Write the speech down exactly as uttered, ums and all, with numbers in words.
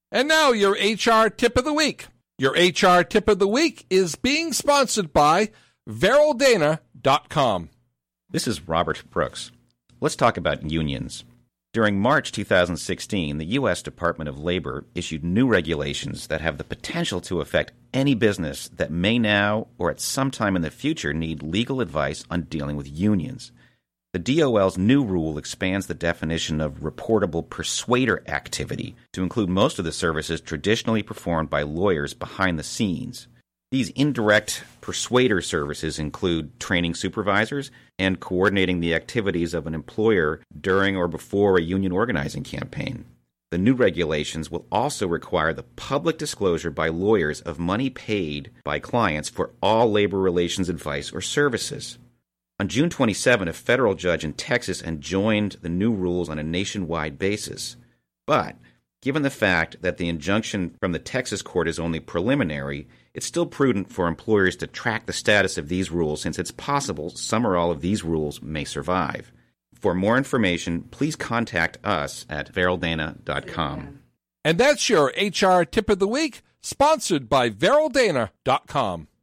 And now your H R Tip of the Week. Your H R Tip of the Week is being sponsored by Veryl Dana dot com. This is Robert Brooks. Let's talk about unions. During March two thousand sixteen, the U S Department of Labor issued new regulations that have the potential to affect any business that may now or at some time in the future need legal advice on dealing with unions. The D O L's new rule expands the definition of reportable persuader activity to include most of the services traditionally performed by lawyers behind the scenes. These indirect persuader services include training supervisors and coordinating the activities of an employer during or before a union organizing campaign. The new regulations will also require the public disclosure by lawyers of money paid by clients for all labor relations advice or services. On June twenty-seventh, a federal judge in Texas enjoined the new rules on a nationwide basis. But, given the fact that the injunction from the Texas court is only preliminary, it's still prudent for employers to track the status of these rules since it's possible some or all of these rules may survive. For more information, please contact us at Veryl Dana dot com. And that's your H R Tip of the Week, sponsored by Veryl Dana dot com.